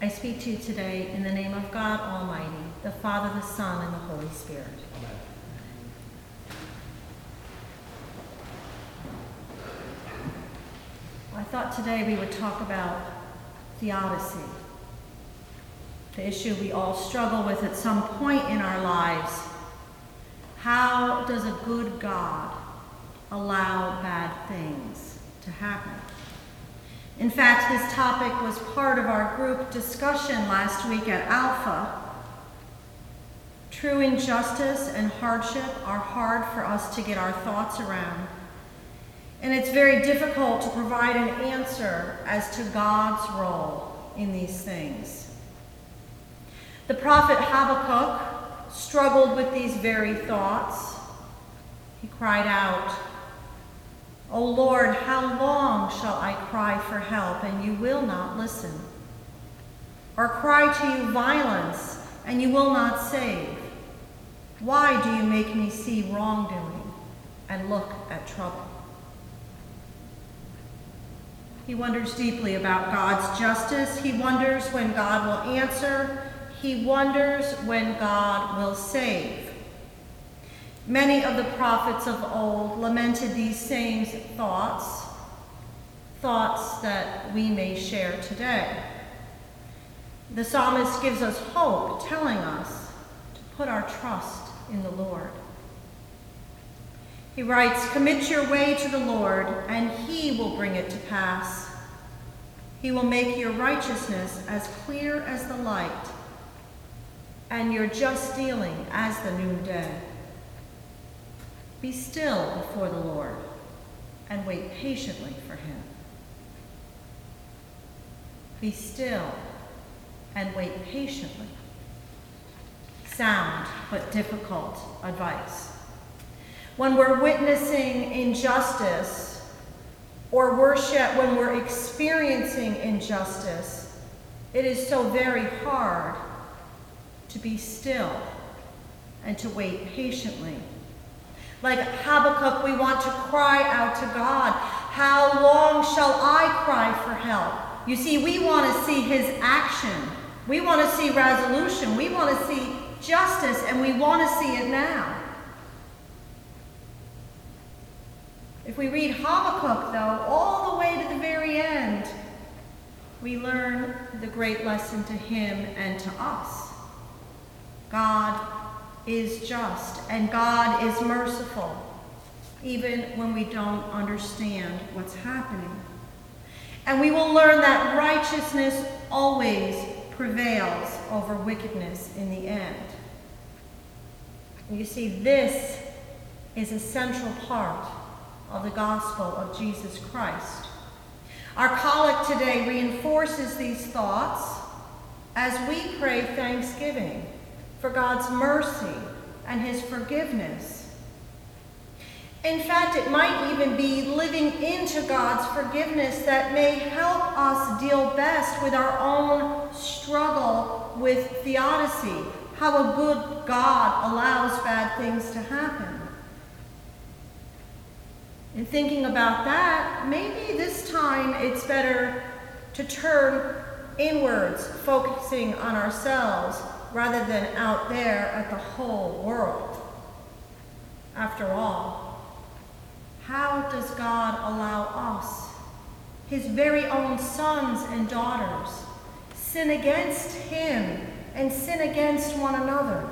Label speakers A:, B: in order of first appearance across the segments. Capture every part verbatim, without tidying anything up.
A: I speak to you today in the name of God Almighty, the Father, the Son, and the Holy Spirit.
B: Amen.
A: I thought today we would talk about theodicy, the issue we all struggle with at some point in our lives. How does a good God allow bad things to happen? In fact, this topic was part of our group discussion last week at Alpha. True injustice and hardship are hard for us to get our thoughts around. And it's very difficult to provide an answer as to God's role in these things. The prophet Habakkuk struggled with these very thoughts. He cried out, "O Lord, how long shall I cry for help, and you will not listen? Or cry to you violence, and you will not save? Why do you make me see wrongdoing and look at trouble?" He wonders deeply about God's justice. He wonders when God will answer. He wonders when God will save. Many of the prophets of old lamented these same thoughts, thoughts that we may share today. The psalmist gives us hope, telling us to put our trust in the Lord. He writes, "Commit your way to the Lord, and he will bring it to pass. He will make your righteousness as clear as the light, and your just dealing as the noonday. Be still before the Lord, and wait patiently for him." Be still and wait patiently. Sound but difficult advice. When we're witnessing injustice, or worse yet, when we're experiencing injustice, it is so very hard to be still and to wait patiently. Like Habakkuk, we want to cry out to God, "How long shall I cry for help?" You see, we want to see his action. We want to see resolution. We want to see justice, and we want to see it now. If we read Habakkuk, though, all the way to the very end, we learn the great lesson to him and to us. God is just, and God is merciful, even when we don't understand what's happening. And we will learn that righteousness always prevails over wickedness in the end. You see, this is a central part of the gospel of Jesus Christ. Our collect today reinforces these thoughts as we pray thanksgiving for God's mercy and his forgiveness. In fact, it might even be living into God's forgiveness that may help us deal best with our own struggle with theodicy, how a good God allows bad things to happen. In thinking about that, maybe this time it's better to turn inwards, focusing on ourselves, rather than out there at the whole world. After all, how does God allow us, his very own sons and daughters, sin against him and sin against one another?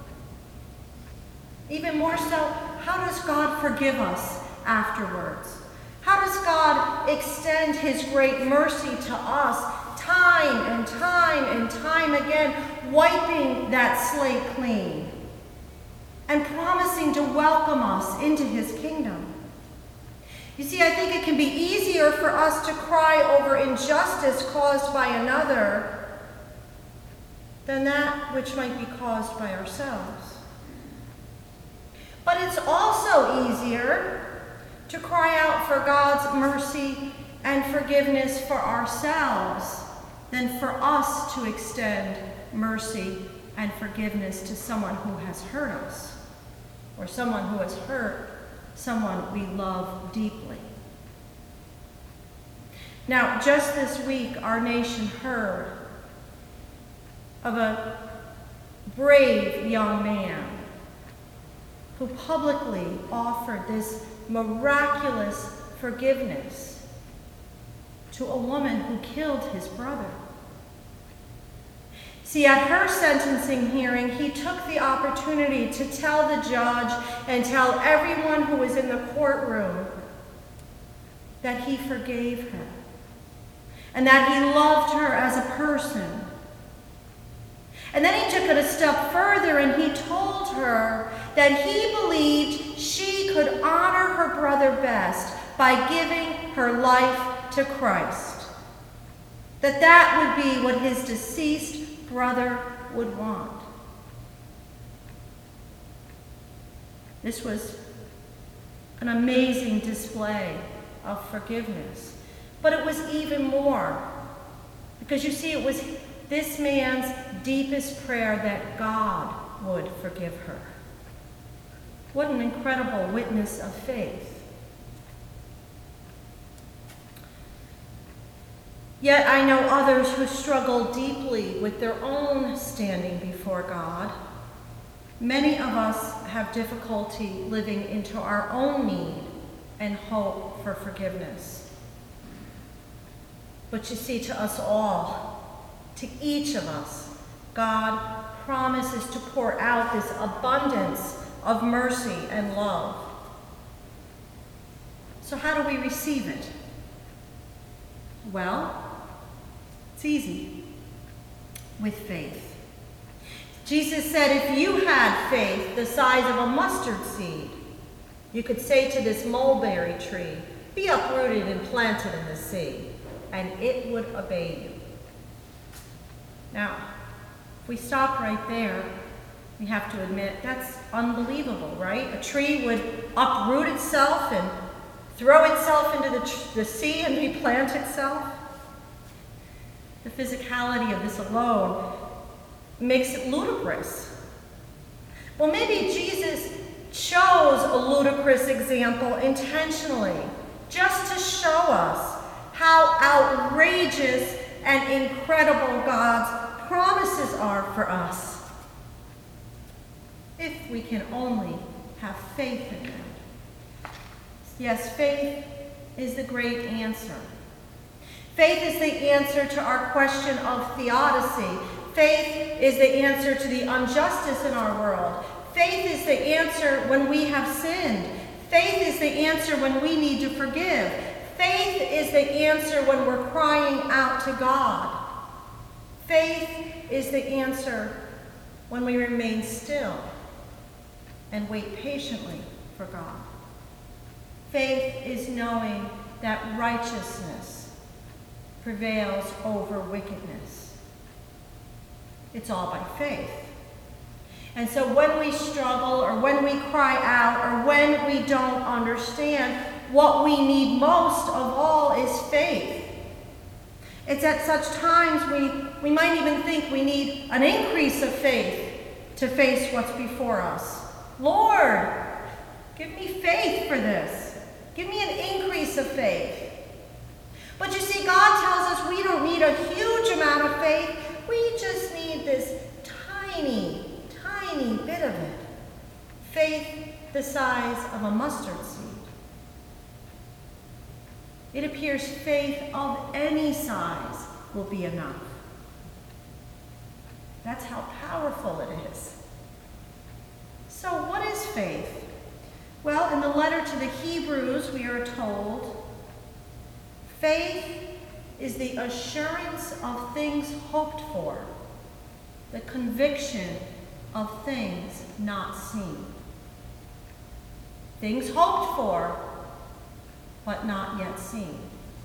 A: Even more so, how does God forgive us afterwards? How does God extend his great mercy to us time and time and time again, wiping that slate clean and promising to welcome us into his kingdom? You see, I think it can be easier for us to cry over injustice caused by another than that which might be caused by ourselves. But it's also easier to cry out for God's mercy and forgiveness for ourselves than for us to extend mercy and forgiveness to someone who has hurt us, or someone who has hurt someone we love deeply. Now, just this week, our nation heard of a brave young man who publicly offered this miraculous forgiveness to a woman who killed his brother. See, at her sentencing hearing, he took the opportunity to tell the judge and tell everyone who was in the courtroom that he forgave her and that he loved her as a person. And then he took it a step further and he told her that he believed she could honor her brother best by giving her life to Christ. That that would be what his deceased brother would want. This was an amazing display of forgiveness. But it was even more. Because you see, it was this man's deepest prayer that God would forgive her. What an incredible witness of faith. Yet I know others who struggle deeply with their own standing before God. Many of us have difficulty living into our own need and hope for forgiveness. But you see, to us all, to each of us, God promises to pour out this abundance of mercy and love. So how do we receive it? Well, it's easy. With faith. Jesus said if you had faith the size of a mustard seed, you could say to this mulberry tree, be uprooted and planted in the sea, and it would obey you. Now, if we stop right there, we have to admit that's unbelievable, right? A tree would uproot itself and throw itself into the, tr- the sea and replant itself. The physicality of this alone makes it ludicrous. Well, maybe Jesus chose a ludicrous example intentionally, just to show us how outrageous and incredible God's promises are for us, if we can only have faith in them. Yes, faith is the great answer. Faith is the answer to our question of theodicy. Faith is the answer to the injustice in our world. Faith is the answer when we have sinned. Faith is the answer when we need to forgive. Faith is the answer when we're crying out to God. Faith is the answer when we remain still and wait patiently for God. Faith is knowing that righteousness prevails over wickedness. It's all by faith. And so when we struggle or when we cry out or when we don't understand, what we need most of all is faith. It's at such times we, we might even think we need an increase of faith to face what's before us. Lord, give me faith for this. Give me an increase of faith. But you see, God tells us we don't need a huge amount of faith. We just need this tiny, tiny bit of it. Faith the size of a mustard seed. It appears faith of any size will be enough. That's how powerful it is. So what is faith? Well, in the letter to the Hebrews, we are told, faith is the assurance of things hoped for, the conviction of things not seen. Things hoped for, but not yet seen.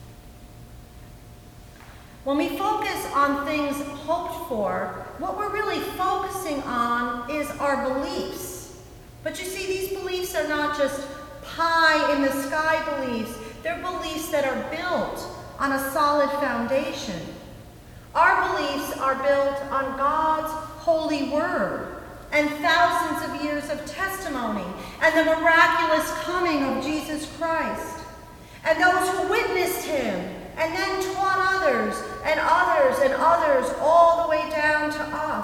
A: When we focus on things hoped for, what we're really focusing on is our beliefs. But you see, these beliefs are not just pie in the sky beliefs. They're beliefs that are built on a solid foundation. Our beliefs are built on God's holy word and thousands of years of testimony and the miraculous coming of Jesus Christ. And those who witnessed him and then taught others and others and others all the way down to us.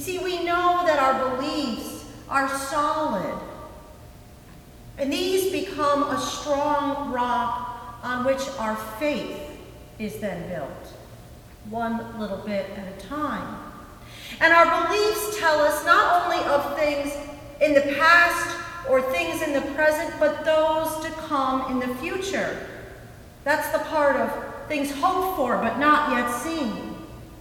A: see, we know that our beliefs are solid, and these become a strong rock on which our faith is then built, one little bit at a time. And our beliefs tell us not only of things in the past or things in the present, but those to come in the future. That's the part of things hoped for but not yet seen.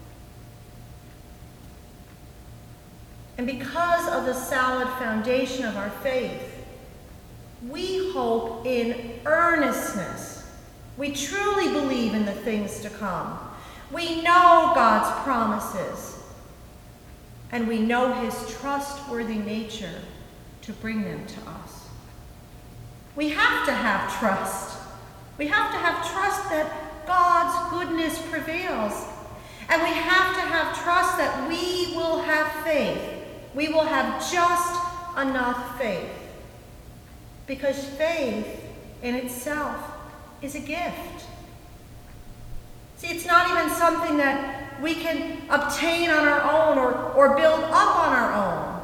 A: And because of the solid foundation of our faith, we hope in earnestness. We truly believe in the things to come. We know God's promises, and we know his trustworthy nature to bring them to us. We have to have trust. We have to have trust that God's goodness prevails. And we have to have trust that we will have faith. We will have just enough faith. Because faith in itself is a gift. See, it's not even something that we can obtain on our own or, or build up on our own.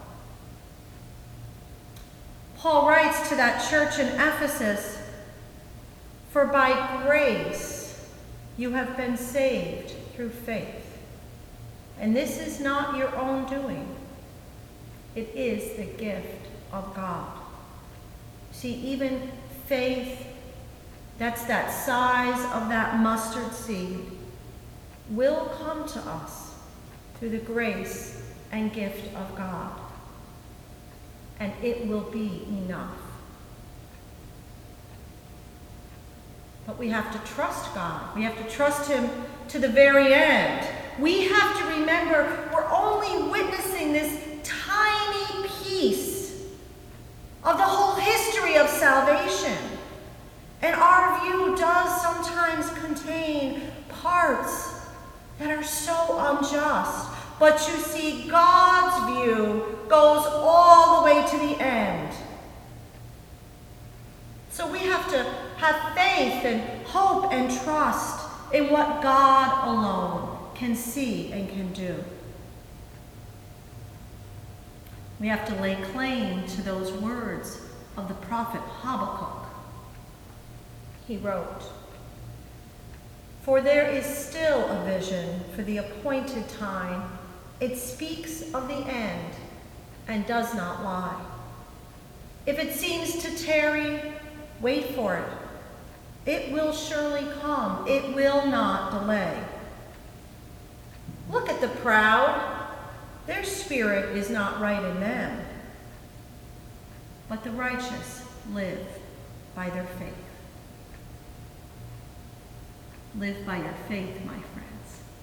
A: Paul writes to that church in Ephesus, "For by grace you have been saved through faith. And this is not your own doing. It is the gift of God." See, even faith, that's that size of that mustard seed, will come to us through the grace and gift of God. And it will be enough. But we have to trust God. We have to trust him to the very end. We have to remember we're only witnessing this tiny piece of the whole history of salvation. And our view does sometimes contain parts that are so unjust. But you see, God's view goes all the way to the end. So we have to have faith and hope and trust in what God alone can see and can do. We have to lay claim to those words of the prophet Habakkuk. He wrote, "For there is still a vision for the appointed time. It speaks of the end and does not lie. If it seems to tarry, wait for it. It will surely come. It will not delay. Look at the proud. Their spirit is not right in them. But the righteous live by their faith." Live by your faith, my friends.